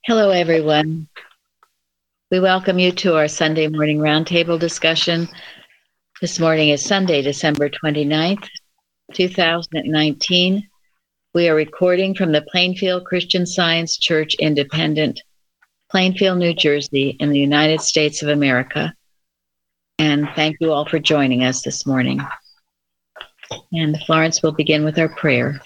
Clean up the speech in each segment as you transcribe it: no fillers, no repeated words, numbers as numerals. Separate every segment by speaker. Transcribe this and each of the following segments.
Speaker 1: Hello, everyone. We welcome you to our Sunday morning roundtable discussion. This morning is Sunday, December 29th, 2019. We are recording from the Plainfield Christian Science Church Independent, Plainfield, New Jersey, in the United States of America. And thank you all for joining us this morning. And Florence will begin with our prayer.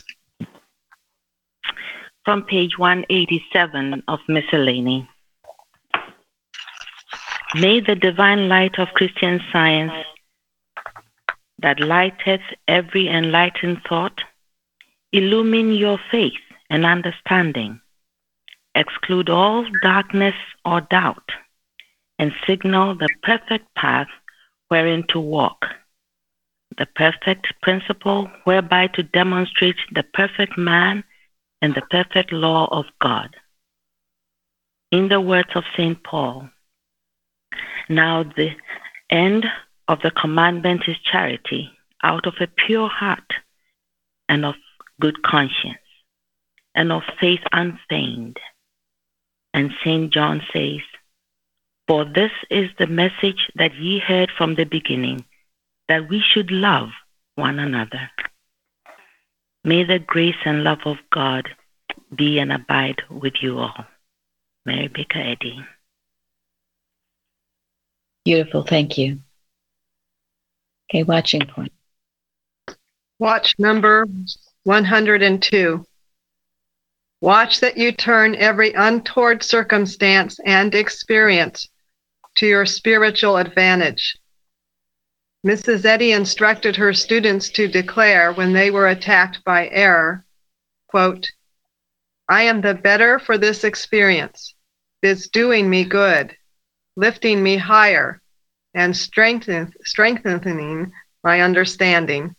Speaker 2: From page 187 of Miscellany. May the divine light of Christian Science that lighteth every enlightened thought illumine your faith and understanding, exclude all darkness or doubt, and signal the perfect path wherein to walk, the perfect principle whereby to demonstrate the perfect man and the perfect law of God. In the words of St. Paul, now the end of the commandment is charity, out of a pure heart and of good conscience and of faith unfeigned. And St. John says, for this is the message that ye heard from the beginning, that we should love one another. May the grace and love of God be and abide with you all. Mary Baker Eddy.
Speaker 1: Beautiful, thank you. Okay, watching point.
Speaker 3: Watch number 102. Watch that you turn every untoward circumstance and experience to your spiritual advantage. Mrs. Eddy instructed her students to declare when they were attacked by error, quote, I am the better for this experience. It's doing me good, lifting me higher, and strengthening my understanding.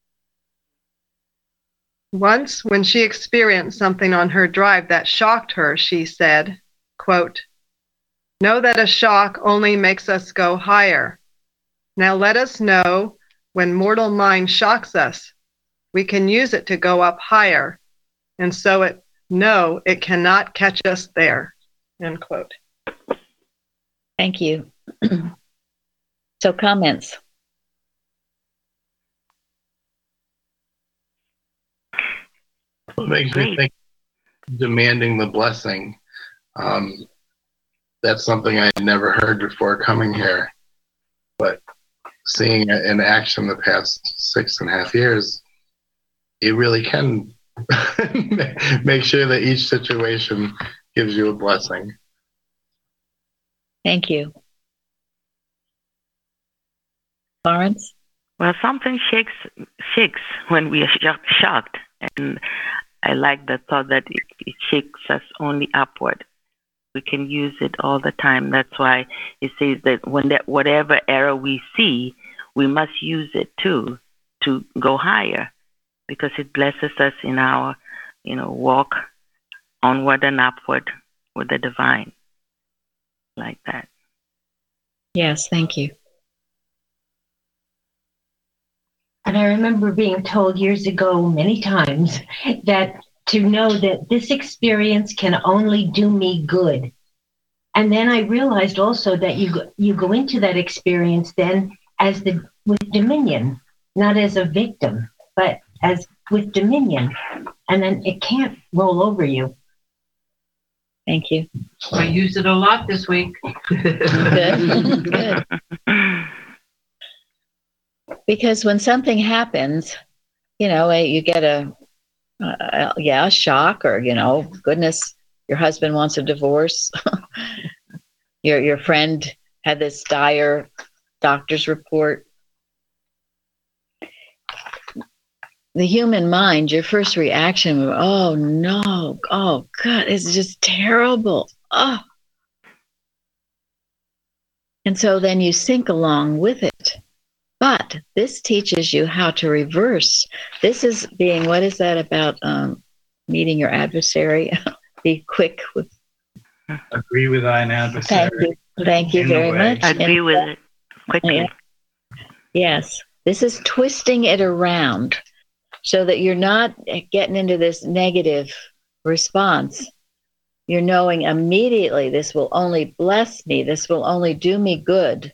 Speaker 3: Once, when she experienced something on her drive that shocked her, she said, quote, know that a shock only makes us go higher. Now let us know when mortal mind shocks us, we can use it to go up higher, and so it cannot catch us there, end quote.
Speaker 1: Thank you. So comments?
Speaker 4: It makes me think demanding the blessing. That's something I had never heard before coming here, but seeing it in action the past 6.5 years, you really can make sure that each situation gives you a blessing.
Speaker 1: Thank you. Florence?
Speaker 2: Well, something shakes when we are shocked. And I like the thought that it shakes us only upward. We can use it all the time. That's why it says that whatever error we see, we must use it too to go higher, because it blesses us in our, walk onward and upward with the divine, like that.
Speaker 1: Yes, thank you.
Speaker 5: And I remember being told years ago many times that to know that this experience can only do me good. And then I realized also that you go into that experience then with dominion, not as a victim, but as with dominion. And then it can't roll over you.
Speaker 1: Thank you.
Speaker 6: I used it a lot this week.
Speaker 1: Good. Because when something happens, you get a shock, or, goodness, your husband wants a divorce. Your friend had this dire doctor's report. The human mind, your first reaction, oh no, oh God, it's just terrible. Oh. And so then you sink along with it. But this teaches you how to reverse. This is being, what is that about meeting your adversary? Be quick with.
Speaker 7: Agree with thine adversary.
Speaker 1: Thank you very much.
Speaker 2: Agree with it quickly.
Speaker 1: Yes, this is twisting it around so that you're not getting into this negative response, You're knowing immediately this will only bless me. This will only do me good.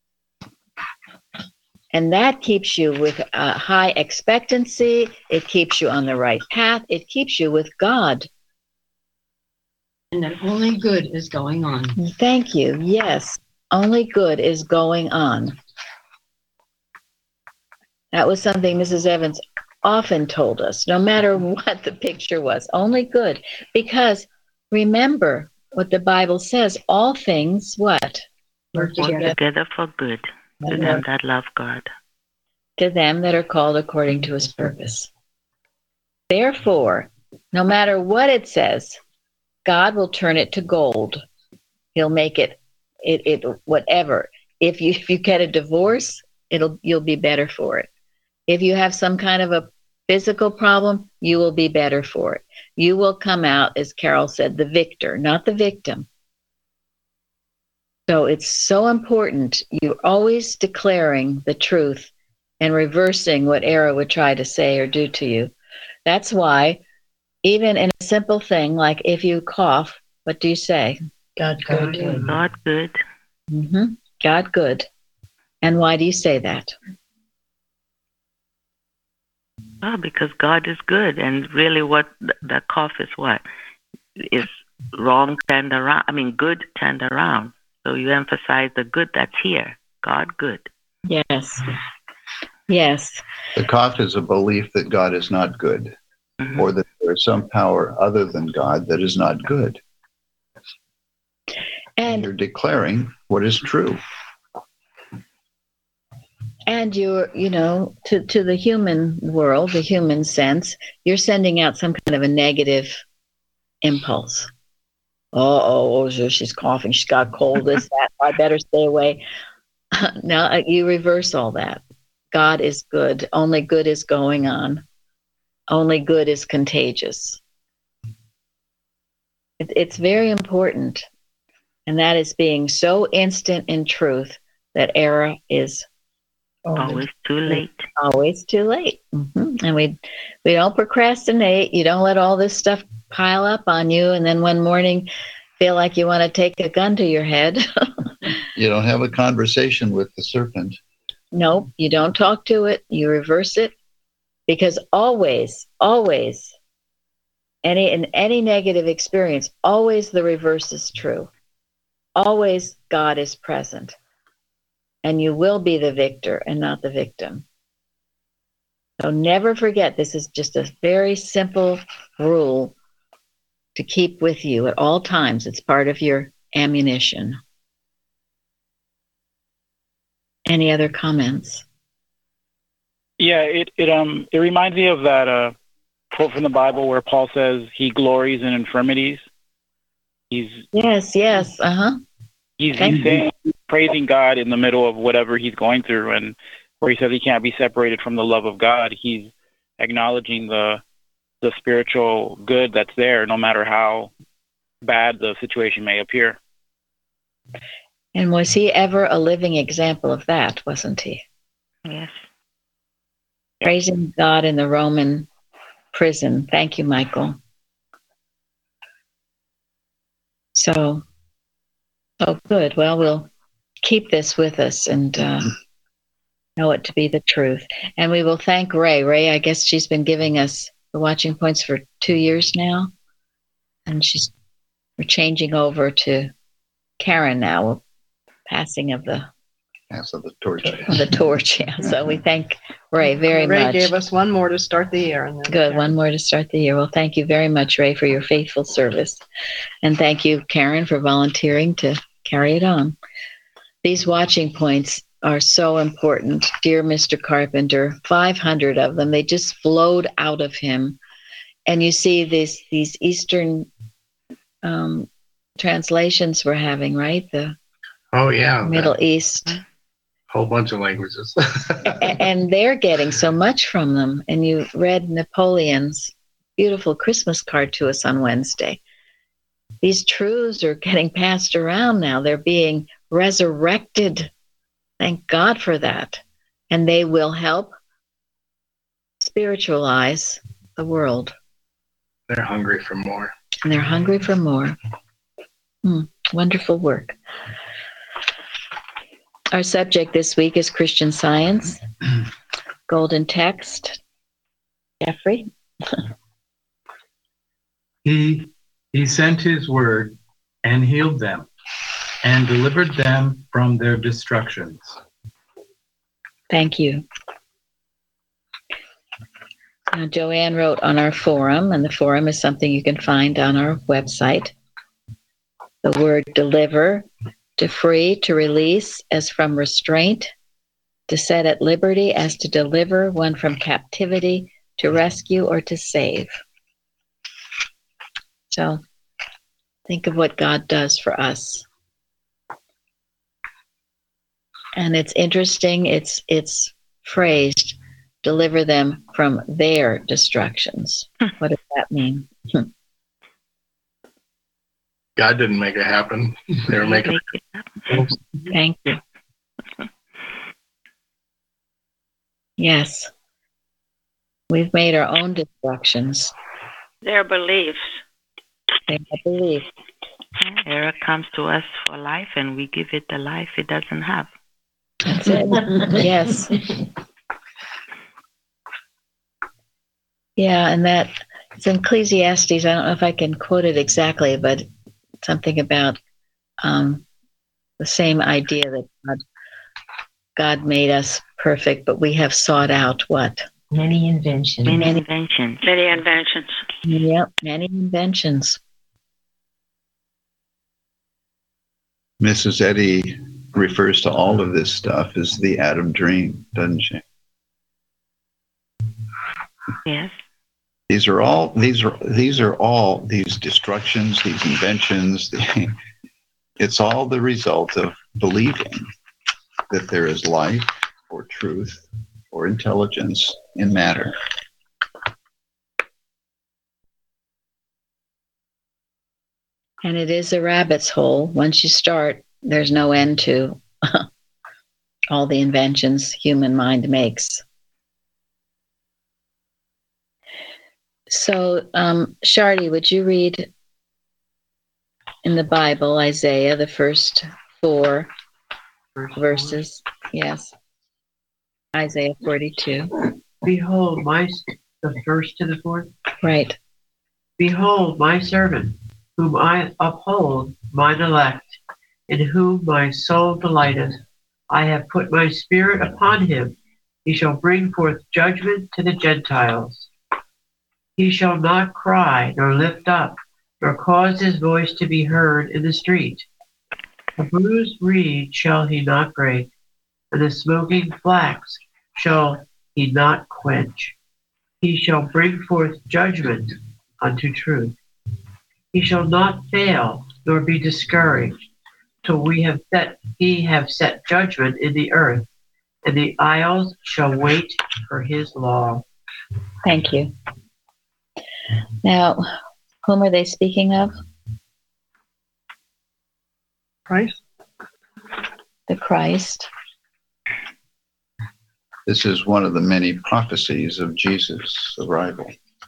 Speaker 1: And that keeps you with a high expectancy. It keeps you on the right path. It keeps you with God.
Speaker 8: And that only good is going on.
Speaker 1: Thank you. Yes, only good is going on. That was something Mrs. Evans often told us, no matter what the picture was, only good. Because remember what the Bible says, all things, what?
Speaker 2: Work together for good to them that love God.
Speaker 1: To them that are called according to his purpose. Therefore, no matter what it says, God will turn it to gold. He'll make it whatever. If you get a divorce, you'll be better for it. If you have some kind of a physical problem, you will be better for it. You will come out, as Carol said, the victor, not the victim. So it's so important. You're always declaring the truth and reversing what error would try to say or do to you. That's why, even in a simple thing like if you cough, what do you say?
Speaker 8: God good.
Speaker 2: God good.
Speaker 1: Mm-hmm. God good. And why do you say that?
Speaker 2: Oh, because God is good, and really, what the cough is what is wrong turned around. I mean, good turned around. So you emphasize the good that's here. God good.
Speaker 1: Yes. Yes.
Speaker 9: The cough is a belief that God is not good, or that there is some power other than God that is not good. And you're declaring what is true.
Speaker 1: And you're, to the human world, the human sense, you're sending out some kind of a negative impulse. Oh, she's coughing. She's got cold, this, that. I better stay away. Now you reverse all that. God is good. Only good is going on. Only good is contagious. It's very important. And that is being so instant in truth that error is
Speaker 2: always too late.
Speaker 1: Always too late. Mm-hmm. And we don't procrastinate. You don't let all this stuff pile up on you and then one morning feel like you want to take a gun to your head.
Speaker 9: You don't have a conversation with the serpent.
Speaker 1: Nope, you don't talk to it. You reverse it. Because always, in any negative experience, always the reverse is true. Always God is present. And you will be the victor and not the victim. So never forget, this is just a very simple rule to keep with you at all times. It's part of your ammunition. Any other comments?
Speaker 10: Yeah, it reminds me of that quote from the Bible where Paul says he glories in infirmities.
Speaker 1: Yes. Uh-huh.
Speaker 10: He's saying, praising God in the middle of whatever he's going through, and where he says he can't be separated from the love of God. He's acknowledging the spiritual good that's there, no matter how bad the situation may appear.
Speaker 1: And was he ever a living example of that, wasn't he?
Speaker 2: Yes.
Speaker 1: Praising God in the Roman prison. Thank you, Michael. So good. Well, we'll keep this with us and know it to be the truth. And we will thank Ray. Ray, I guess she's been giving us the watching points for 2 years now. And we're changing over to Karen now, passing of the
Speaker 9: torch.
Speaker 1: The torch, yeah. So we thank Ray very much.
Speaker 3: Ray gave us one more to start the year. And then
Speaker 1: Good, one more to start the year. Well, thank you very much, Ray, for your faithful service. And thank you, Karen, for volunteering to carry it on. These watching points are so important. Dear Mr. Carpenter, 500 of them, they just flowed out of him. And you see these Eastern translations we're having, right? The Middle East.
Speaker 4: Whole bunch of languages.
Speaker 1: And they're getting so much from them. And you read Napoleon's beautiful Christmas card to us on Wednesday. These truths are getting passed around now. They're being resurrected. Thank God for that. And they will help spiritualize the world.
Speaker 4: They're hungry for more.
Speaker 1: and they're hungry for more. Wonderful work. Our subject this week is Christian Science. Golden text. Jeffrey?
Speaker 7: He sent his word and healed them and delivered them from their destructions.
Speaker 1: Thank you. Now, Joanne wrote on our forum, and the forum is something you can find on our website. The word deliver, to free, to release as from restraint, to set at liberty as to deliver one from captivity, to rescue or to save. So think of what God does for us. And it's interesting, it's phrased, deliver them from their destructions. What does that mean?
Speaker 4: God didn't make it happen. They were making it happen.
Speaker 1: Thank you. Yes. We've made our own destructions.
Speaker 2: Their beliefs.
Speaker 1: Their belief.
Speaker 2: Error comes to us for life, and we give it the life it doesn't have.
Speaker 1: That's it. Yes. Yeah, and that it's in Ecclesiastes. I don't know if I can quote it exactly, but something about the same idea that God made us perfect, but we have sought out what?
Speaker 5: Many inventions.
Speaker 2: Many inventions.
Speaker 6: Many inventions.
Speaker 1: Yep, many inventions.
Speaker 9: Mrs. Eddy refers to all of this stuff as the Adam dream, doesn't she?
Speaker 2: Yes.
Speaker 9: These are all these destructions, these inventions. It's all the result of believing that there is life or truth or intelligence in matter.
Speaker 1: And it is a rabbit's hole. Once you start, there's no end to all the inventions human mind makes. So, Shardy, would you read in the Bible, Isaiah, the first 4 verses? Yes. Isaiah 42.
Speaker 6: Behold, the first to the fourth.
Speaker 1: Right.
Speaker 6: Behold, my servant, whom I uphold, mine elect, in whom my soul delighteth. I have put my spirit upon him. He shall bring forth judgment to the Gentiles. He shall not cry, nor lift up, nor cause his voice to be heard in the street. A bruised reed shall he not break, and the smoking flax shall he not quench. He shall bring forth judgment unto truth. He shall not fail, nor be discouraged, till he have set judgment in the earth, and the isles shall wait for his law.
Speaker 1: Thank you. Now, whom are they speaking of?
Speaker 3: Christ.
Speaker 1: The Christ.
Speaker 9: This is one of the many prophecies of Jesus' arrival.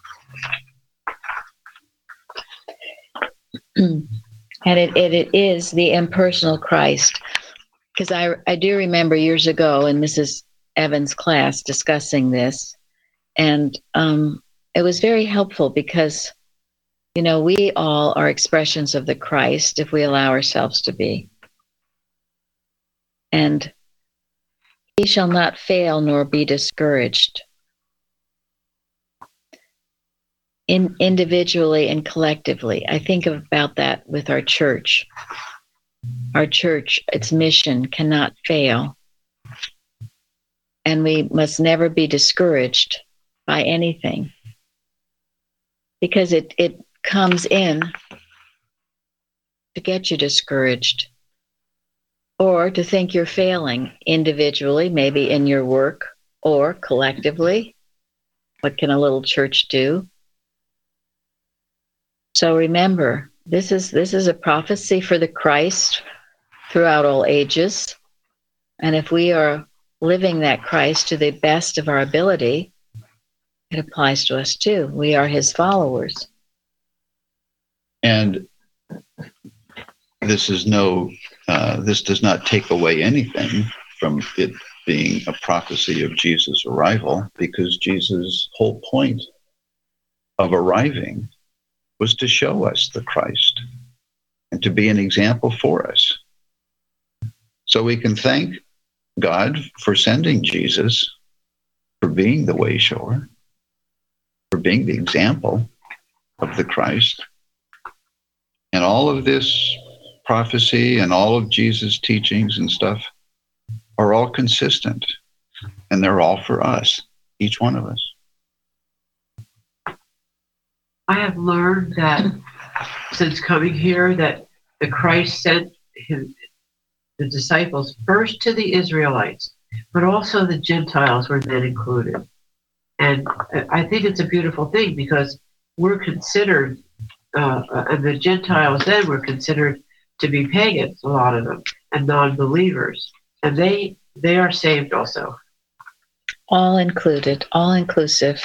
Speaker 1: And it is the impersonal Christ. Because I do remember years ago in Mrs. Evans' class discussing this. And it was very helpful because, we all are expressions of the Christ if we allow ourselves to be. And he shall not fail nor be discouraged. Individually and collectively. I think about that with our church. Our church, its mission cannot fail. And we must never be discouraged by anything. Because it comes in to get you discouraged. Or to think you're failing individually, maybe in your work, or collectively. What can a little church do? So remember, this is a prophecy for the Christ throughout all ages. And if we are living that Christ to the best of our ability, it applies to us too. We are his followers.
Speaker 9: And this is this does not take away anything from it being a prophecy of Jesus' arrival, because Jesus' whole point of arriving was to show us the Christ and to be an example for us. So we can thank God for sending Jesus, for being the way shower, for being the example of the Christ. And all of this prophecy and all of Jesus' teachings and stuff are all consistent, and they're all for us, each one of us.
Speaker 6: I have learned that since coming here that the Christ sent the disciples first to the Israelites, but also the Gentiles were then included. And I think it's a beautiful thing, because we're considered, and the Gentiles then were considered to be pagans, a lot of them, and non-believers. And they are saved also.
Speaker 1: All included, all inclusive.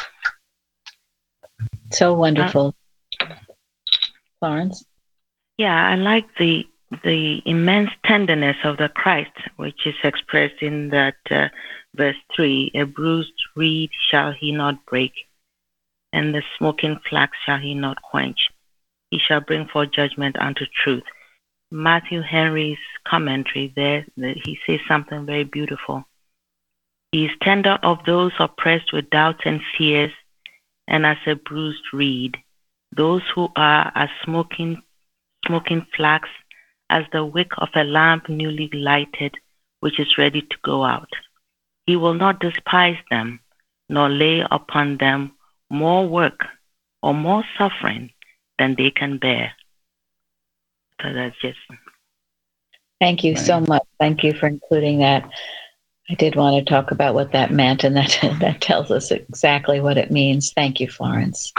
Speaker 1: So wonderful. Florence?
Speaker 2: Yeah, I like the immense tenderness of the Christ, which is expressed in that verse 3. A bruised reed shall he not break, and the smoking flax shall he not quench. He shall bring forth judgment unto truth. Matthew Henry's commentary there, he says something very beautiful. He is tender of those oppressed with doubts and fears, and as a bruised reed, those who are as smoking flax, as the wick of a lamp newly lighted, which is ready to go out. He will not despise them, nor lay upon them more work or more suffering than they can bear. So that's just...
Speaker 1: Thank you so much. Thank you for including that. I did want to talk about what that meant, and that tells us exactly what it means. Thank you, Florence.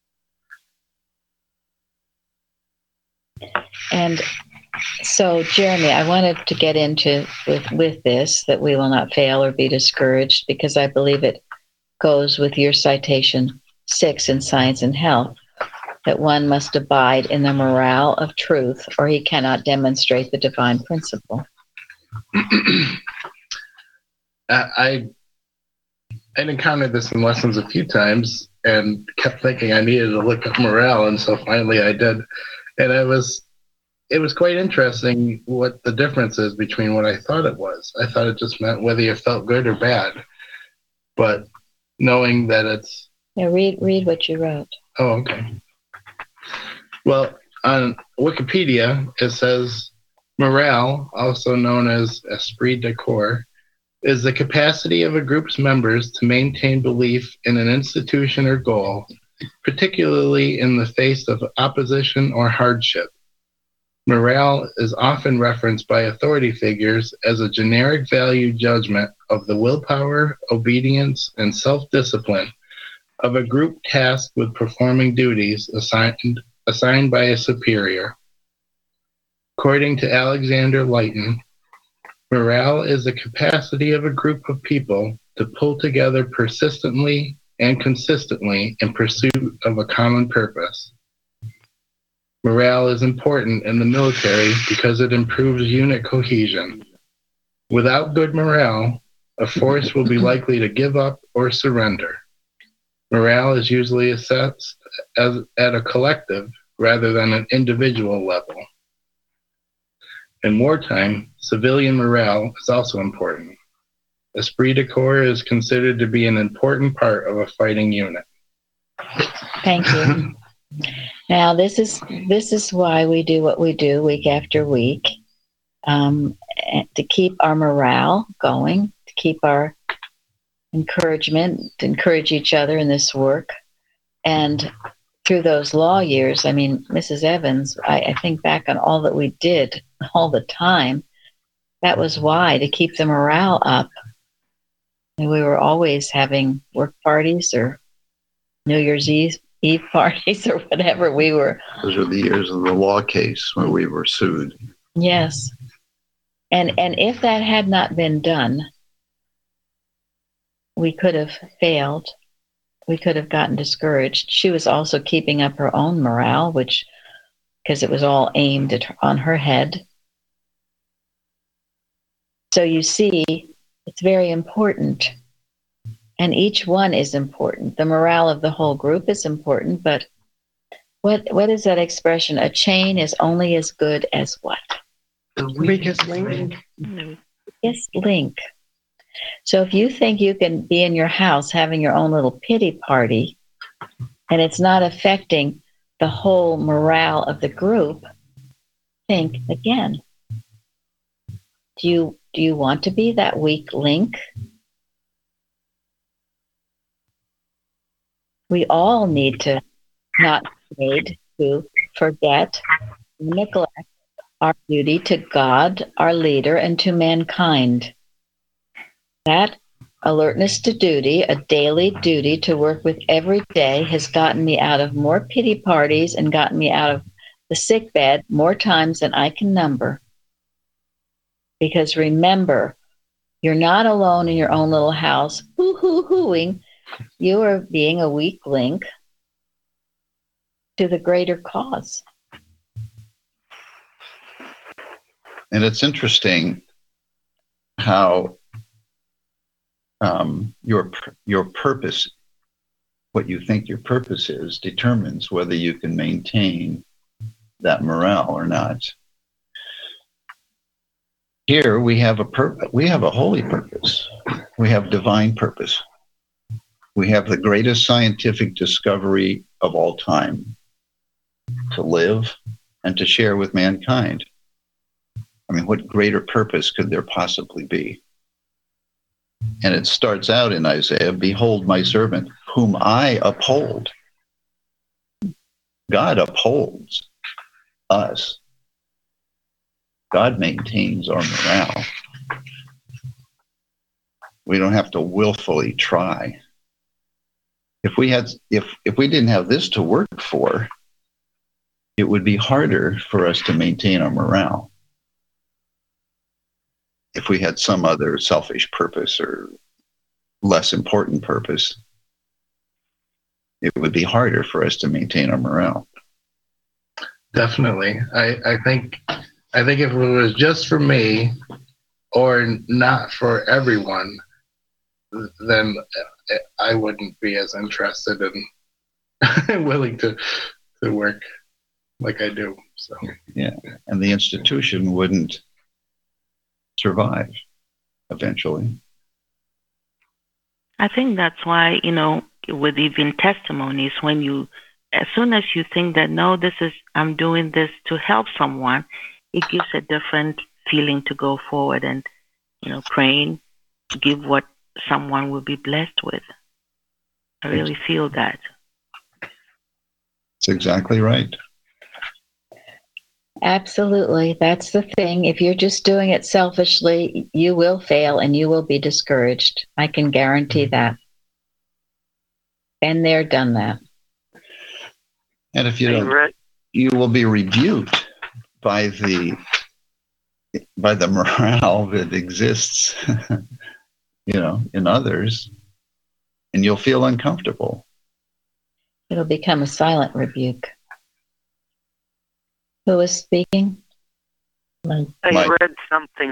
Speaker 1: And so, Jeremy, I wanted to get into with this, that we will not fail or be discouraged, because I believe it goes with your citation 6 in Science and Health, that one must abide in the morale of truth, or he cannot demonstrate the divine principle.
Speaker 4: I encountered this in lessons a few times and kept thinking I needed to look up morale, and so finally I did. And it was quite interesting what the difference is between what I thought it was. I thought it just meant whether you felt good or bad. But knowing that it's...
Speaker 1: Yeah, read what you wrote.
Speaker 4: Oh, okay. Well, on Wikipedia, it says morale, also known as esprit de corps, is the capacity of a group's members to maintain belief in an institution or goal, particularly in the face of opposition or hardship. Morale is often referenced by authority figures as a generic value judgment of the willpower, obedience, and self-discipline of a group tasked with performing duties assigned by a superior. According to Alexander Leighton, morale is the capacity of a group of people to pull together persistently and consistently in pursuit of a common purpose. Morale is important in the military because it improves unit cohesion. Without good morale, a force will be likely to give up or surrender. Morale is usually assessed at a collective rather than an individual level. In wartime, civilian morale is also important. Esprit de corps is considered to be an important part of a fighting unit.
Speaker 1: Thank you. Now, this is why we do what we do week after week, to keep our morale going, to keep our encouragement, to encourage each other in this work. And through those law years, I mean, Mrs. Evans, I think back on all that we did all the time. That was why, to keep the morale up. And we were always having work parties or New Year's Eve parties or whatever we were.
Speaker 9: Those are the years of the law case when we were sued.
Speaker 1: Yes. And if that had not been done, we could have failed. We could have gotten discouraged. She was also keeping up her own morale, which because it was all aimed on her head. So you see, it's very important. And each one is important. The morale of the whole group is important, but what is that expression? A chain is only as good as what?
Speaker 6: The
Speaker 3: Weakest link.
Speaker 1: Yes, link. So if you think you can be in your house having your own little pity party, and it's not affecting the whole morale of the group, think again. Do you want to be that weak link? We all need to not be made to forget, neglect our duty to God, our leader, and to mankind. That alertness to duty, a daily duty to work with every day, has gotten me out of more pity parties and gotten me out of the sick bed more times than I can number. Because remember, you're not alone in your own little house, hoo-hoo-hooing. You are being a weak link to the greater cause.
Speaker 9: And it's interesting how your purpose, what you think your purpose is, determines whether you can maintain that morale or not. Here we have a holy purpose. We have divine purpose. We have the greatest scientific discovery of all time, to live and to share with mankind. I mean, what greater purpose could there possibly be? And it starts out in Isaiah, "Behold my servant, whom I uphold." God upholds us. God maintains our morale. We don't have to willfully try. If we didn't have this to work for, it would be harder for us to maintain our morale. If we had some other selfish purpose or less important purpose, it would be harder for us to maintain our morale.
Speaker 4: Definitely. I think if it was just for me or not for everyone, then I wouldn't be as interested and willing to work like I do. So
Speaker 9: yeah, and the institution wouldn't survive eventually.
Speaker 2: I think that's why, with even testimonies, as soon as you think that, no, I'm doing this to help someone, it gives a different feeling to go forward and, praying, give what someone will be blessed with. I really feel that.
Speaker 9: That's exactly right.
Speaker 1: Absolutely. That's the thing. If you're just doing it selfishly, you will fail and you will be discouraged. I can guarantee that. Been there, done that.
Speaker 9: And if you don't, you will be rebuked by the morale that exists, in others, and you'll feel uncomfortable.
Speaker 1: It'll become a silent rebuke. Who is speaking?
Speaker 11: I read something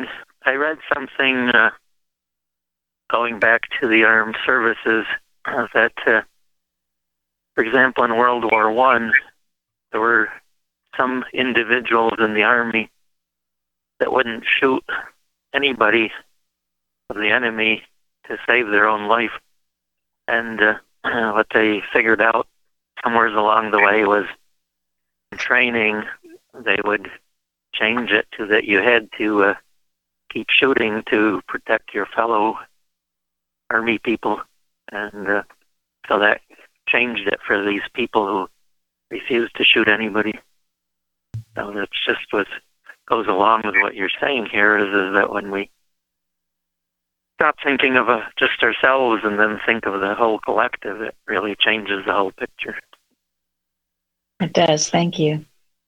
Speaker 11: going back to the armed services that, for example, in World War I, there were some individuals in the army that wouldn't shoot anybody of the enemy to save their own life. And what they figured out somewhere along the way was in training, they would change it to that you had to keep shooting to protect your fellow army people. And so that changed it for these people who refused to shoot anybody. So that's just what goes along with what you're saying here, is that when we stop thinking of just ourselves and then think of the whole collective, it really changes the whole picture.
Speaker 1: It does. Thank you.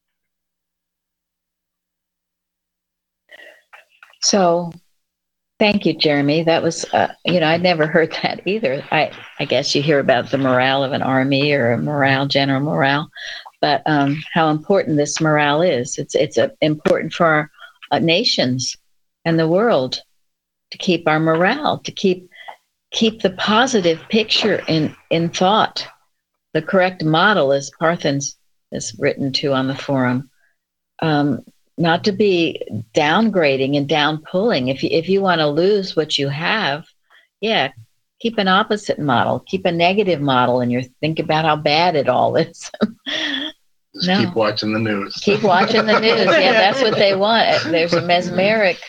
Speaker 1: So, thank you, Jeremy. That was, I'd never heard that either. I guess you hear about the morale of an army or a general morale, but how important this morale is. It's important for our nations and the world to keep our morale, to keep the positive picture in thought, the correct model, as Parthens has written to on the forum. Not to be downgrading and downpulling. If you want to lose what you have, yeah, keep an opposite model, keep a negative model, and you think about how bad it all is.
Speaker 4: Just keep watching the news.
Speaker 1: Keep watching the news. Yeah, that's what they want. There's a mesmeric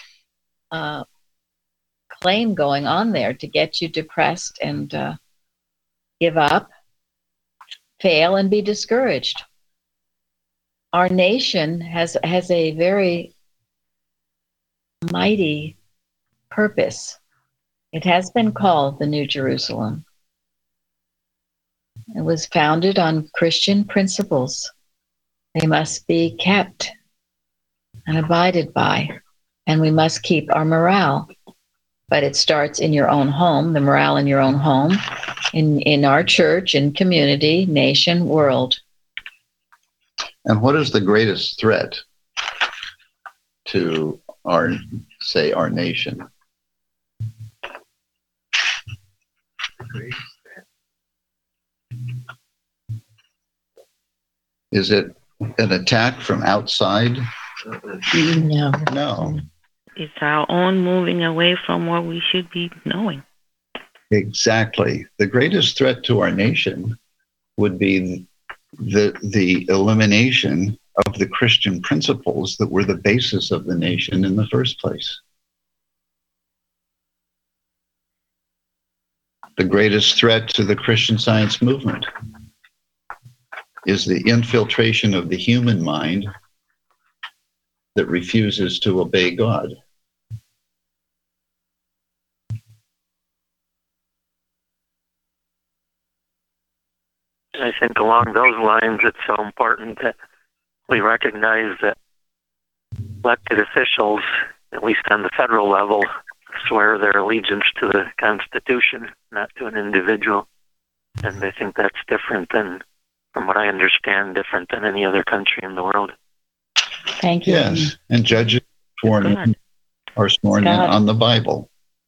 Speaker 1: claim going on there to get you depressed and give up, fail, and be discouraged. Our nation has a very mighty purpose. It has been called the New Jerusalem. It was founded on Christian principles. They must be kept and abided by, and we must keep our morale. But it starts in your own home, the morale in your own home, in our church, in community, nation, world.
Speaker 9: And what is the greatest threat to our nation? Is it an attack from outside? No.
Speaker 2: It's our own moving away from what we should be knowing.
Speaker 9: Exactly. The greatest threat to our nation would be the elimination of the Christian principles that were the basis of the nation in the first place. The greatest threat to the Christian Science movement is the infiltration of the human mind that refuses to obey God.
Speaker 11: I think along those lines, it's so important that we recognize that elected officials, at least on the federal level, swear their allegiance to the Constitution, not to an individual. And I think that's different than, from what I understand, different than any other country in the world.
Speaker 1: Thank you.
Speaker 9: Yes, and judges are sworn in on the Bible.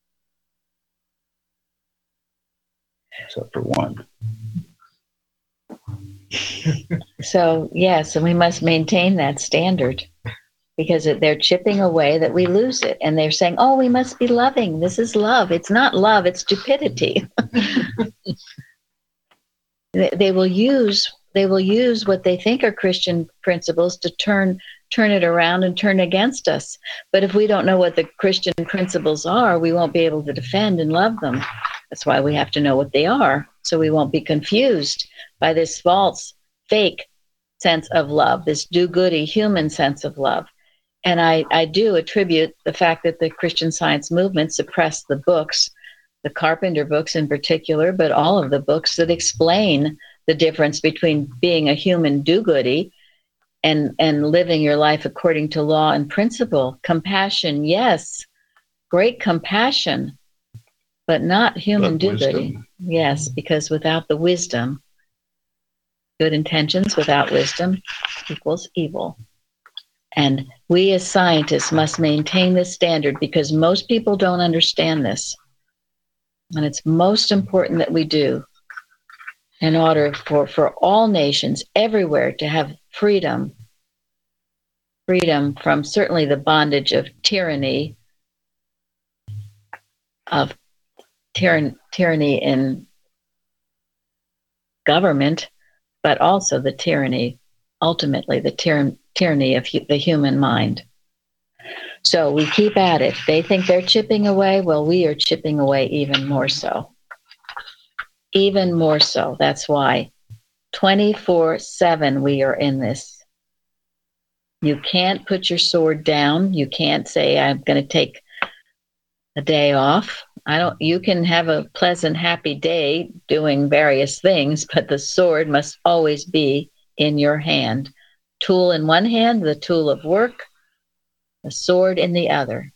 Speaker 9: Except for one.
Speaker 1: So, yes, and we must maintain that standard because they're chipping away that we lose it. And they're saying, oh, we must be loving. This is love. It's not love, it's stupidity. They will use what they think are Christian principles to turn it around and turn against us. But if we don't know what the Christian principles are, we won't be able to defend and love them. That's why we have to know what they are, so we won't be confused by this false, fake sense of love, this do-goody human sense of love. And I do attribute the fact that the Christian Science movement suppressed the books, the Carpenter books in particular, but all of the books that explain the difference between being a human do-goody and living your life according to law and principle. Compassion, yes, great compassion, but not human do-goody. Yes, because without the wisdom, good intentions without wisdom equals evil. And we as scientists must maintain this standard because most people don't understand this. And it's most important that we do in order for all nations everywhere to have freedom from certainly the bondage of tyranny, tyranny in government, but also the tyranny, ultimately the tyranny of the human mind. So we keep at it. They think they're chipping away. Well, we are chipping away even more so. Even more so. That's why 24/7 we are in this. You can't put your sword down. You can't say, I'm going to take a day off. You can have a pleasant, happy day doing various things, but the sword must always be in your hand. Tool in one hand, the tool of work, the sword in the other.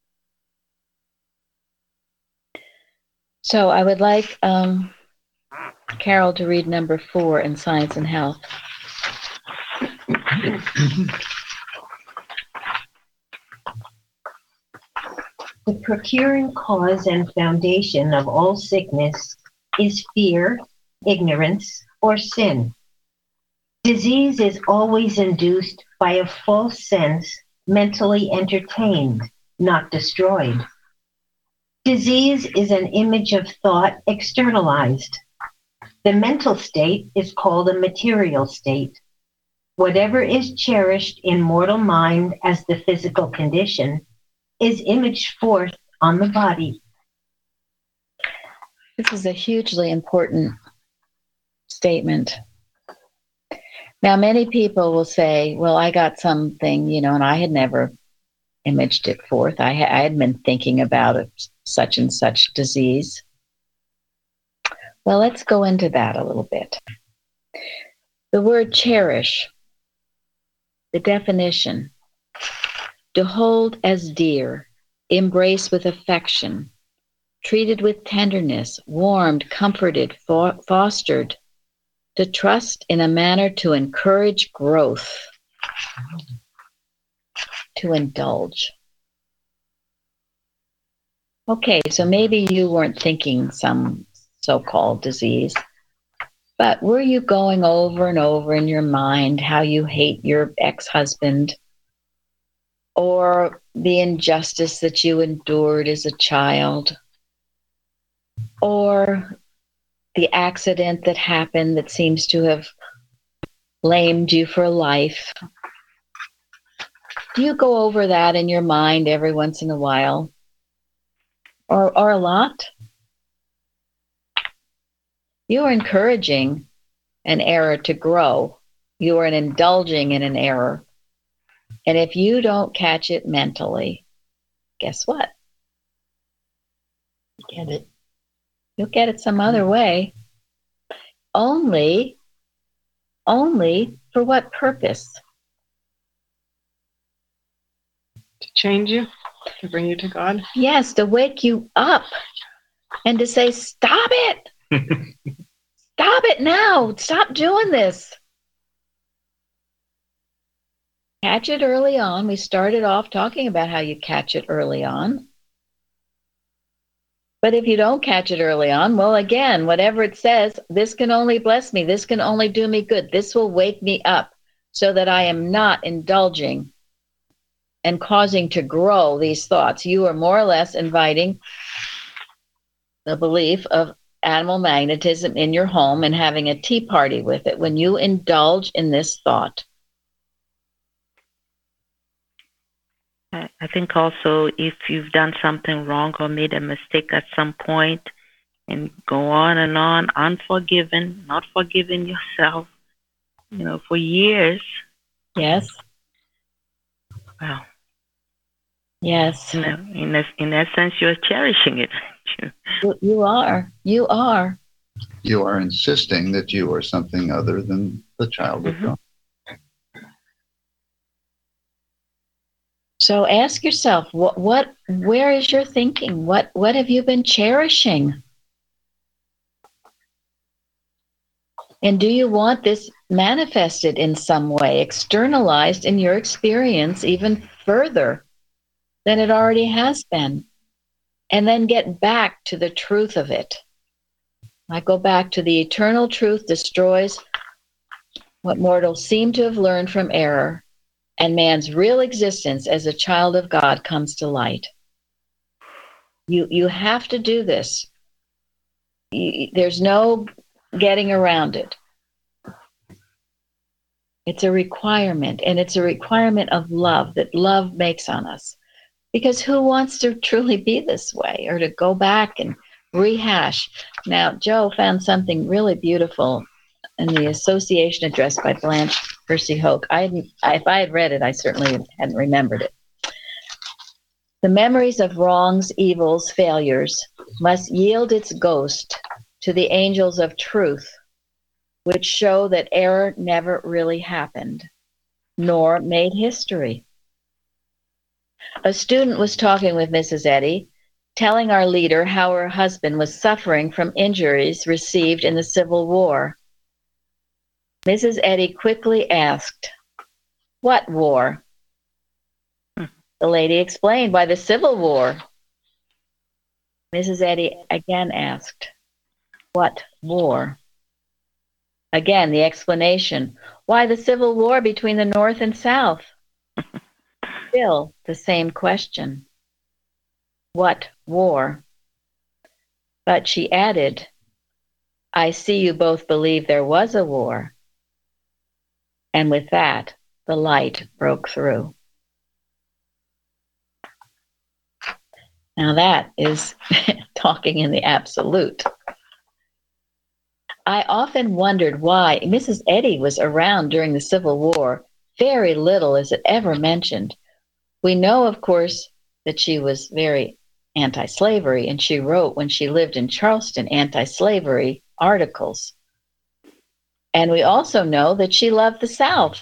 Speaker 1: So I would like Carol to read number 4 in Science and Health.
Speaker 5: The procuring cause and foundation of all sickness is fear, ignorance, or sin. Disease is always induced by a false sense, mentally entertained, not destroyed. Disease is an image of thought externalized. The mental state is called a material state. Whatever is cherished in mortal mind as the physical condition is imaged forth on the body.
Speaker 1: This is a hugely important statement. Now, many people will say, well, I got something, and I had never imaged it forth. I had been thinking about it, such and such disease. Well, let's go into that a little bit. The word cherish, the definition: to hold as dear, embrace with affection, treated with tenderness, warmed, comforted, fostered, to trust in a manner to encourage growth, to indulge. Okay, so maybe you weren't thinking some so-called disease, but were you going over and over in your mind how you hate your ex-husband, or the injustice that you endured as a child, or the accident that happened that seems to have lamed you for life? Do you go over that in your mind every once in a while, or a lot? You are encouraging an error to grow. You are indulging in an error. And if you don't catch it mentally, guess what?
Speaker 8: Get it.
Speaker 1: You'll get it some other way. Only for what purpose?
Speaker 3: To change you, to bring you to God.
Speaker 1: Yes, to wake you up and to say, stop it. Stop it now. Stop doing this. Catch it early on. We started off talking about how you catch it early on. But if you don't catch it early on, well, again, whatever it says, this can only bless me. This can only do me good. This will wake me up so that I am not indulging and causing to grow these thoughts. You are more or less inviting the belief of animal magnetism in your home and having a tea party with it when you indulge in this thought.
Speaker 2: I think also if you've done something wrong or made a mistake at some point and go on, unforgiven, not forgiving yourself, for years.
Speaker 1: Yes.
Speaker 2: Wow.
Speaker 1: Yes.
Speaker 2: In essence, you're cherishing it.
Speaker 1: You are. You are.
Speaker 9: You are insisting that you are something other than the child of God.
Speaker 1: So ask yourself, where is your thinking? What have you been cherishing? And do you want this manifested in some way, externalized in your experience even further than it already has been? And then get back to the truth of it. I go back to the eternal truth destroys what mortals seem to have learned from error, and man's real existence as a child of God comes to light. You have to do this. There's no getting around it. It's a requirement, and it's a requirement of love that love makes on us. Because who wants to truly be this way or to go back and rehash? Now, Joe found something really beautiful in the association address by Blanche Percy Hoke. If I had read it, I certainly hadn't remembered it. The memories of wrongs, evils, failures must yield its ghost to the angels of truth, which show that error never really happened, nor made history. A student was talking with Mrs. Eddy, telling our leader how her husband was suffering from injuries received in the Civil War. Mrs. Eddy quickly asked, What war? The lady explained, why, the Civil War. Mrs. Eddy again asked, what war? Again, the explanation, why, the Civil War between the North and South. Still the same question. What war? But she added, I see you both believe there was a war. And with that, the light broke through. Now that is talking in the absolute. I often wondered why Mrs. Eddy was around during the Civil War. Very little is it ever mentioned. We know, of course, that she was very anti-slavery, and she wrote, when she lived in Charleston, anti-slavery articles. And we also know that she loved the South.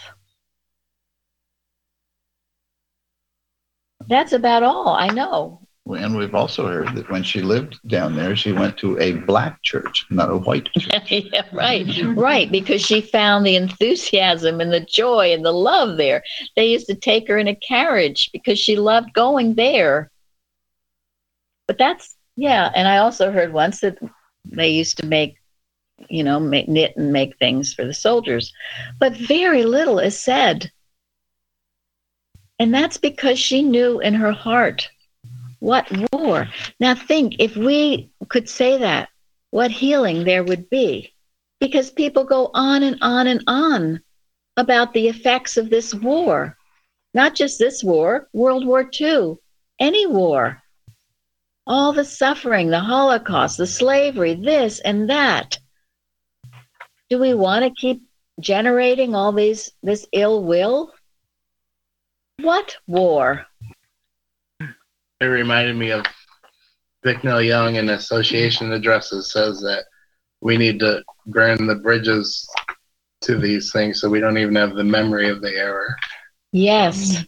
Speaker 1: That's about all I know.
Speaker 9: And we've also heard that when she lived down there, she went to a black church, not a white church.
Speaker 1: Yeah, right, because she found the enthusiasm and the joy and the love there. They used to take her in a carriage because she loved going there. But that's, yeah, and I also heard once that they used to knit and make things for the soldiers. But very little is said. And that's because she knew in her heart, what war? Now think, if we could say that, what healing there would be. Because people go on and on and on about the effects of this war. Not just this war, World War II, any war. All the suffering, the Holocaust, the slavery, this and that. Do we want to keep generating all this ill will? What war?
Speaker 4: It reminded me of Bicknell Young in Association Addresses says that we need to burn the bridges to these things so we don't even have the memory of the error.
Speaker 1: Yes.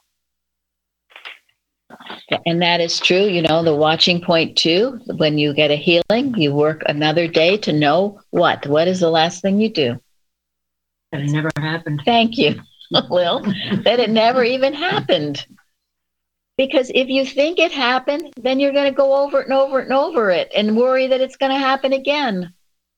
Speaker 1: And that is true. The watching point too, when you get a healing, you work another day to know what is the last thing you do.
Speaker 8: That it never happened.
Speaker 1: Thank you, Lil, that it never even happened. Because if you think it happened, then you're going to go over it and over it and over it and worry that it's going to happen again.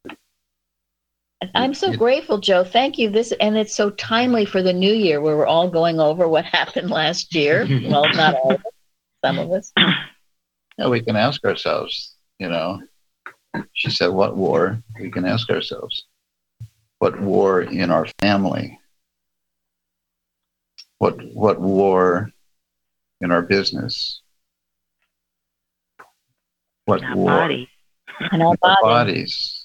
Speaker 1: I'm so grateful, Joe. Thank you. And it's so timely for the new year where we're all going over what happened last year. Well, not all of us, some of us.
Speaker 9: We can ask ourselves, she said, what war? We can ask ourselves, what war in our family? What war in our business? What
Speaker 2: in our
Speaker 9: war
Speaker 2: body.
Speaker 1: In our
Speaker 9: bodies?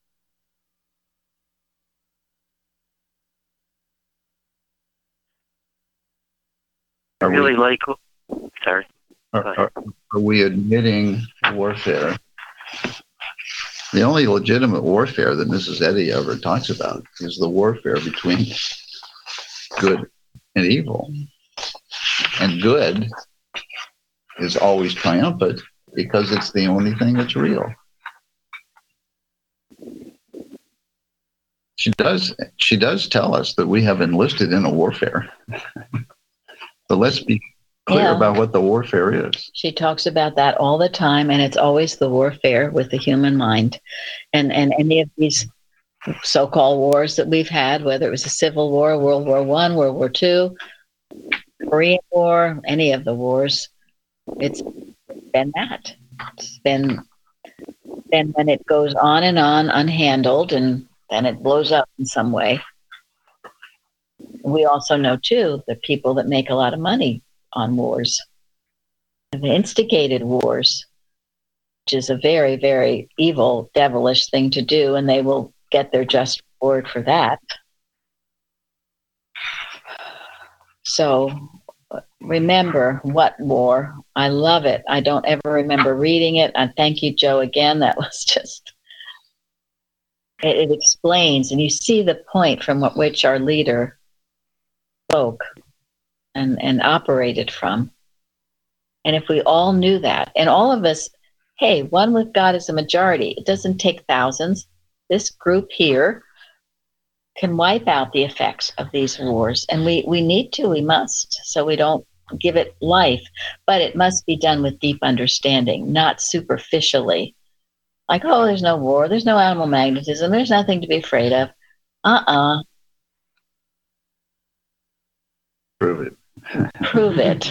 Speaker 11: I really like. Sorry.
Speaker 9: Are we admitting warfare? The only legitimate warfare that Mrs. Eddy ever talks about is the warfare between good and evil. And good is always triumphant because it's the only thing that's real. She does tell us that we have enlisted in a warfare. But let's be clear about what the warfare is.
Speaker 1: She talks about that all the time, and it's always the warfare with the human mind. And any of these so-called wars that we've had, whether it was a Civil War, World War I, World War II, Korean War, any of the wars, it's been that. It's been when it goes on and on unhandled, and then it blows up in some way. We also know, too, the people that make a lot of money on wars have instigated wars, which is a very, very evil, devilish thing to do, and they will get their just reward for that. So remember, what war? I love it. I don't ever remember reading it. And thank you, Joe, again. That was just, it explains, and you see the point from which our leader spoke and operated from. And if we all knew that, and all of us, hey, one with God is a majority. It doesn't take thousands. This group here can wipe out the effects of these wars. And we need to, we must, so we don't give it life. But it must be done with deep understanding, not superficially. Like, oh, there's no war, there's no animal magnetism, there's nothing to be afraid of.
Speaker 9: Prove it.
Speaker 1: Prove it.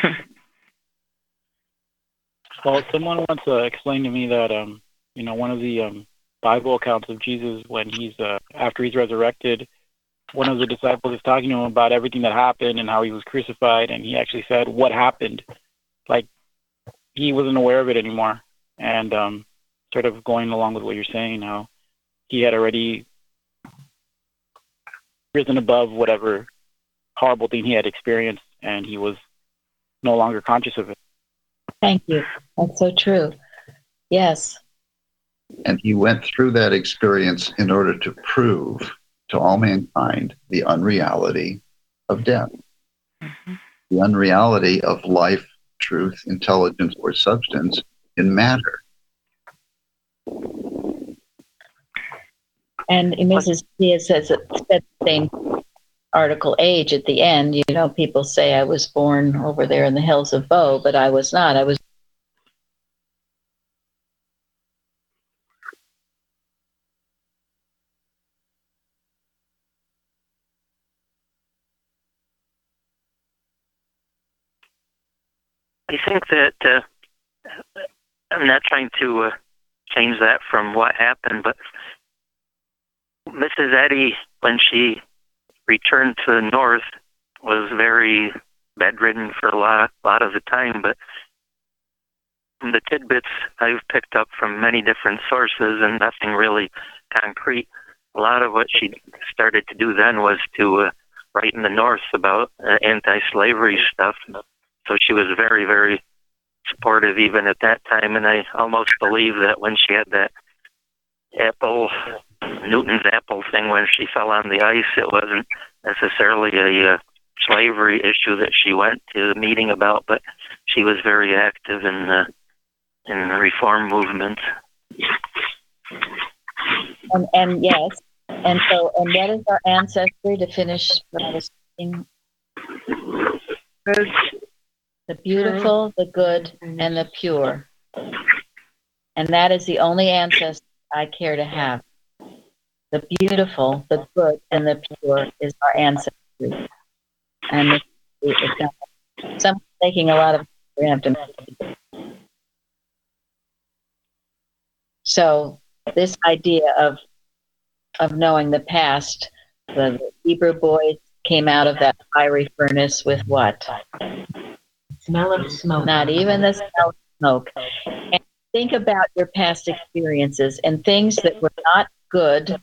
Speaker 10: Well, someone once explained to me that, one of the Bible accounts of Jesus when he's after he's resurrected, one of the disciples is talking to him about everything that happened and how he was crucified, and he actually said, "What happened?" Like he wasn't aware of it anymore, and sort of going along with what you're saying, how he had already risen above whatever horrible thing he had experienced, and he was no longer conscious of it.
Speaker 1: Thank you. That's so true. Yes.
Speaker 9: And he went through that experience in order to prove to all mankind the unreality of death, the unreality of life, truth, intelligence, or substance in matter.
Speaker 1: And Mrs. Dia says it said the same article, age, at the end. You know, people say I was born over there in the hills of Bo, but I was not. I was
Speaker 11: I think that I'm not trying to change that from what happened, but Mrs. Eddy, when she returned to the north, was very bedridden for a lot of the time. But from the tidbits I've picked up from many different sources and nothing really concrete, a lot of what she started to do then was to write in the north about anti-slavery stuff. So she was very, very supportive even at that time. And I almost believe that when she had that Newton's apple thing, when she fell on the ice, it wasn't necessarily a slavery issue that she went to the meeting about, but she was very active in the reform movement.
Speaker 1: And yes, and what is our ancestry, to finish what I was saying? The beautiful, the good, and the pure. And that is the only ancestry I care to have. The beautiful, the good, and the pure is our ancestry. And someone's making a lot of so this idea of knowing the past, the Hebrew boys came out of that fiery furnace with what?
Speaker 5: Smell of smoke.
Speaker 1: Not even the smell of smoke. And think about your past experiences and things that were not good.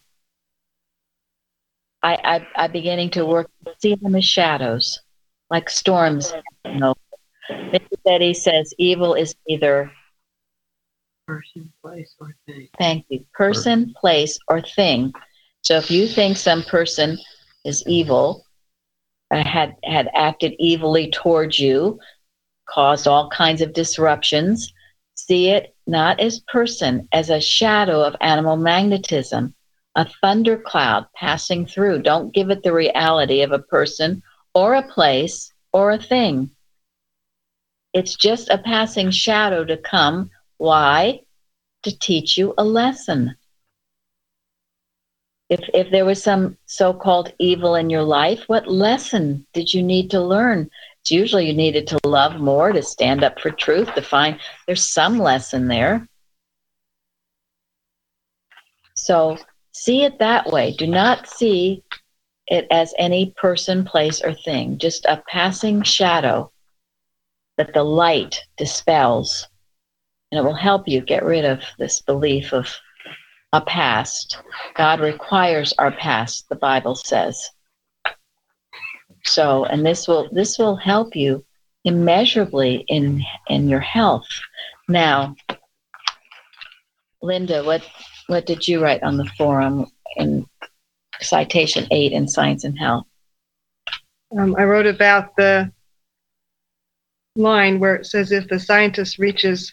Speaker 1: I'm beginning to see them as shadows, like storms. Mr. Betty says evil is either
Speaker 6: person, place, or thing.
Speaker 1: Thank you. Person, place, or thing. So if you think some person is evil, had acted evilly towards you, caused all kinds of disruptions, see it not as person, as a shadow of animal magnetism, a thundercloud passing through. Don't give it the reality of a person or a place or a thing. It's just a passing shadow to come. Why? To teach you a lesson. If there was some so-called evil in your life, what lesson did you need to learn? It's usually you needed to love more, to stand up for truth, to find there's some lesson there. So see it that way. Do not see it as any person, place, or thing, just a passing shadow that the light dispels. And it will help you get rid of this belief of a past. God requires our past, the Bible says. So, and this will help you immeasurably in your health. Now, Linda, what did you write on the forum in citation 8 in Science and Health?
Speaker 3: I wrote about the line where it says, if the scientist reaches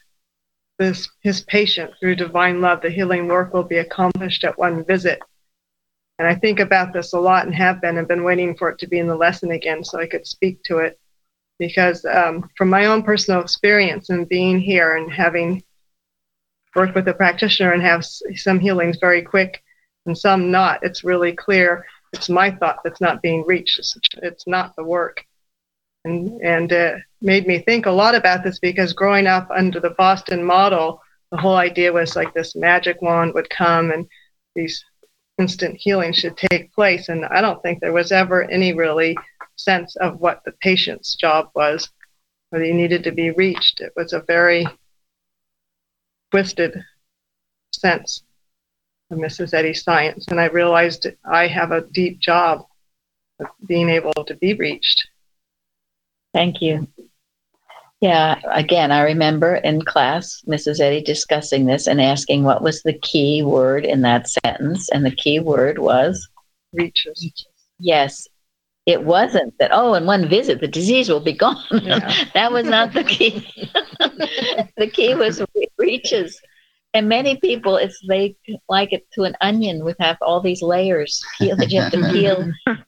Speaker 3: his patient through divine love, the healing work will be accomplished at one visit. And I think about this a lot and have been waiting for it to be in the lesson again so I could speak to it. Because from my own personal experience and being here and having worked with a practitioner and have some healings very quick and some not, it's really clear it's my thought that's not being reached. It's not the work. And it made me think a lot about this because growing up under the Boston model, the whole idea was like this magic wand would come and these instant healings should take place. And I don't think there was ever any really sense of what the patient's job was, whether he needed to be reached. It was a very twisted sense of Mrs. Eddy's science. And I realized I have a deep job of being able to be reached.
Speaker 1: Thank you. Yeah, again, I remember in class, Mrs. Eddy discussing this and asking what was the key word in that sentence. And the key word was?
Speaker 3: Reaches.
Speaker 1: Yes. It wasn't that, oh, in one visit, the disease will be gone.
Speaker 3: Yeah.
Speaker 1: That was not the key. The key was reaches. And many people, they like it to an onion with have all these layers that you have to peel.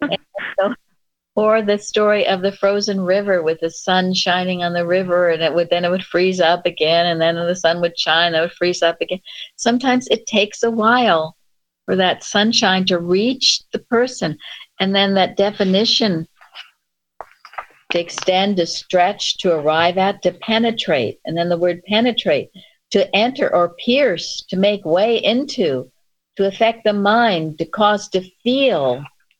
Speaker 1: Or the story of the frozen river with the sun shining on the river, and it would freeze up again, and then the sun would shine, and it would freeze up again. Sometimes it takes a while for that sunshine to reach the person, and then that definition to extend, to stretch, to arrive at, to penetrate, and then the word penetrate, to enter or pierce, to make way into, to affect the mind, to cause to feel.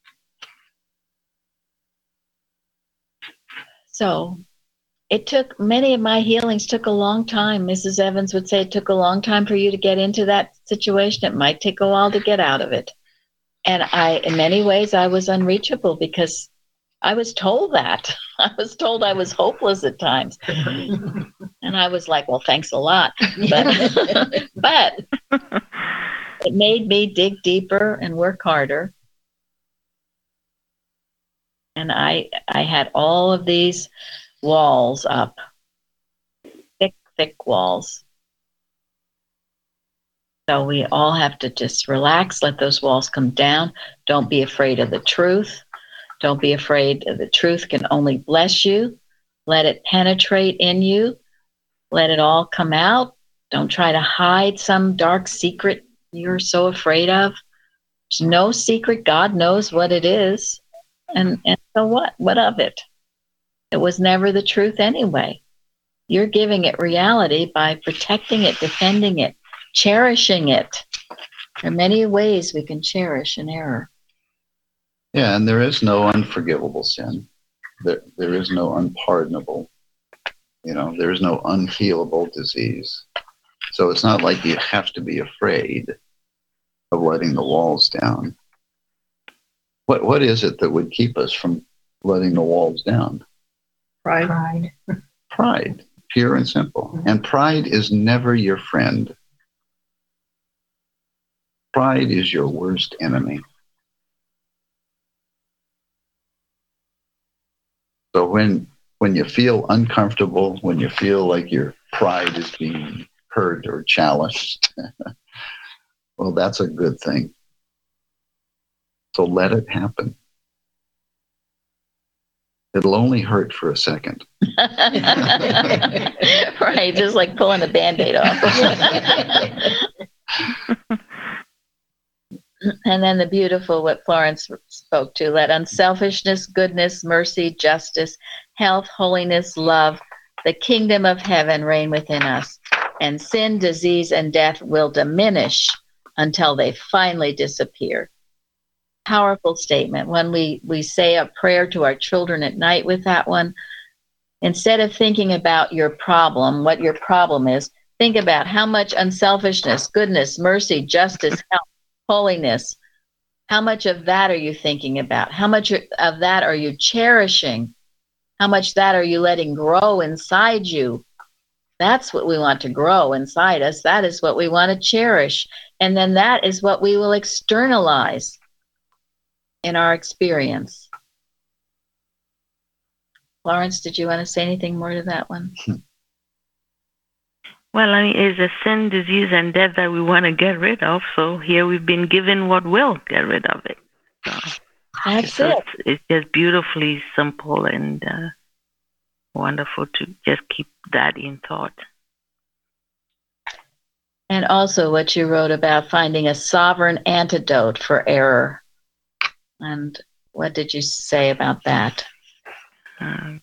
Speaker 1: So it took, many of my healings took a long time. Mrs. Evans would say it took a long time for you to get into that situation. It might take a while to get out of it. And in many ways, I was unreachable because I was told that. I was told I was hopeless at times. And I was like, well, thanks a lot. But it made me dig deeper and work harder. And I had all of these walls up, thick walls. So we all have to just relax, let those walls come down. Don't be afraid of the truth. Don't be afraid. The truth can only bless you. Let it penetrate in you. Let it all come out. Don't try to hide some dark secret you're so afraid of. There's no secret. God knows what it is. And so what? What of it? It was never the truth anyway. You're giving it reality by protecting it, defending it, cherishing it. There are many ways we can cherish an error.
Speaker 9: Yeah, and there is no unforgivable sin. There is no unpardonable. There is no unhealable disease. So it's not like you have to be afraid of letting the walls down. What is it that would keep us from letting the walls down?
Speaker 3: Pride.
Speaker 9: Pride, pure and simple. And pride is never your friend. Pride is your worst enemy. So when you feel uncomfortable, when you feel like your pride is being hurt or challenged, well, that's a good thing. So let it happen. It'll only hurt for a second.
Speaker 1: Right, just like pulling a Band-Aid off. And then the beautiful, what Florence spoke to, let unselfishness, goodness, mercy, justice, health, holiness, love, the kingdom of heaven reign within us. And sin, disease, and death will diminish until they finally disappear. Powerful statement. When we say a prayer to our children at night with that one, instead of thinking about your problem, what your problem is, think about how much unselfishness, goodness, mercy, justice, health, holiness, how much of that are you thinking about? How much of that are you cherishing? How much that are you letting grow inside you? That's what we want to grow inside us. That is what we want to cherish. And then that is what we will externalize in our experience. Florence, did you want to say anything more to that one?
Speaker 2: Well, it's a sin, disease, and death that we want to get rid of. So here we've been given what will get rid of it. So
Speaker 1: That's it.
Speaker 2: it's just beautifully simple and wonderful to just keep that in thought.
Speaker 1: And also what you wrote about finding a sovereign antidote for error. And what did you say about that?
Speaker 2: Wait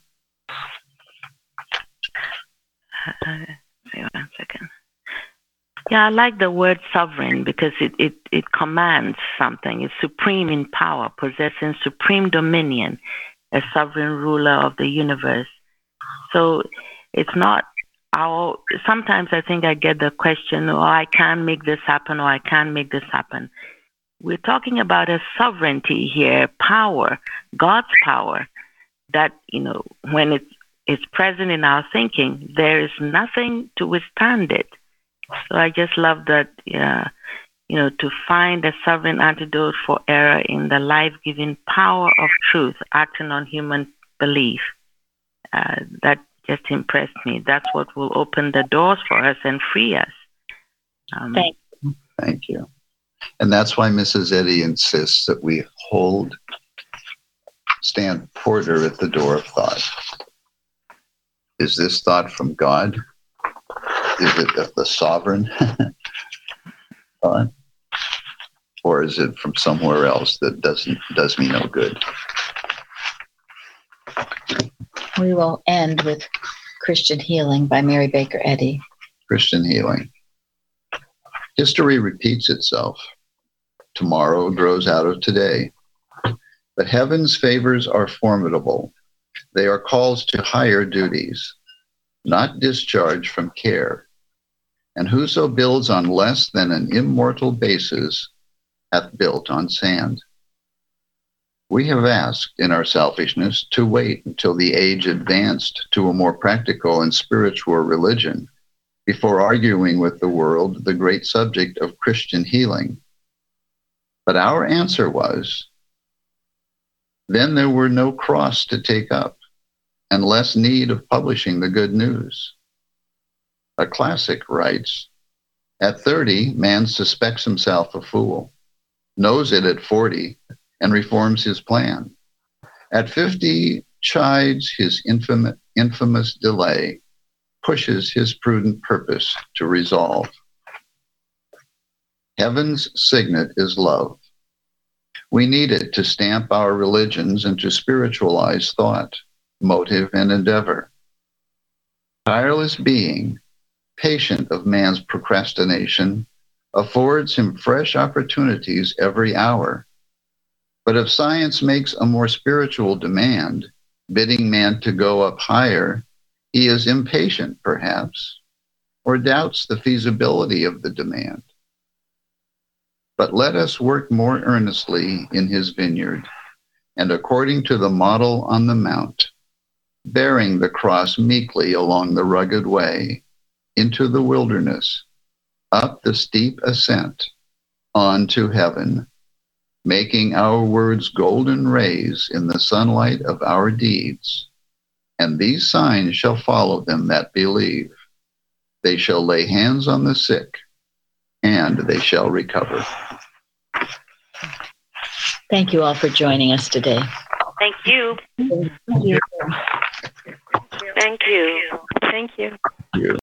Speaker 2: 1 second. Yeah, I like the word sovereign because it commands something. It's supreme in power, possessing supreme dominion, a sovereign ruler of the universe. So it's not our, sometimes I think I get the question, oh, I can't make this happen, or I can't make this happen. We're talking about a sovereignty here, power, God's power, that, when it's present in our thinking, there is nothing to withstand it. So I just love that, to find a sovereign antidote for error in the life-giving power of truth acting on human belief. That just impressed me. That's what will open the doors for us and free us.
Speaker 9: Thank you. And that's why Mrs. Eddy insists that we stand porter at the door of thought. Is this thought from God? Is it the sovereign thought? Or is it from somewhere else that does me no good?
Speaker 1: We will end with Christian Healing by Mary Baker Eddy.
Speaker 9: Christian Healing. History repeats itself. Tomorrow grows out of today. But heaven's favors are formidable. They are calls to higher duties, not discharge from care. And whoso builds on less than an immortal basis hath built on sand. We have asked in our selfishness to wait until the age advanced to a more practical and spiritual religion before arguing with the world the great subject of Christian healing. But our answer was, then there were no cross to take up and less need of publishing the good news. A classic writes, at 30, man suspects himself a fool, knows it at 40, and reforms his plan. At 50, chides his infamous delay, pushes his prudent purpose to resolve. Heaven's signet is love. We need it to stamp our religions and to spiritualize thought, motive, and endeavor. Tireless being, patient of man's procrastination, affords him fresh opportunities every hour. But if science makes a more spiritual demand, bidding man to go up higher, he is impatient, perhaps, or doubts the feasibility of the demand. But let us work more earnestly in his vineyard, and according to the model on the mount, bearing the cross meekly along the rugged way, into the wilderness, up the steep ascent, on to heaven, making our words golden rays in the sunlight of our deeds. And these signs shall follow them that believe. They shall lay hands on the sick, and they shall recover.
Speaker 1: Thank you all for joining us today.
Speaker 2: Thank you.
Speaker 1: Thank you.
Speaker 2: Thank you. Thank you.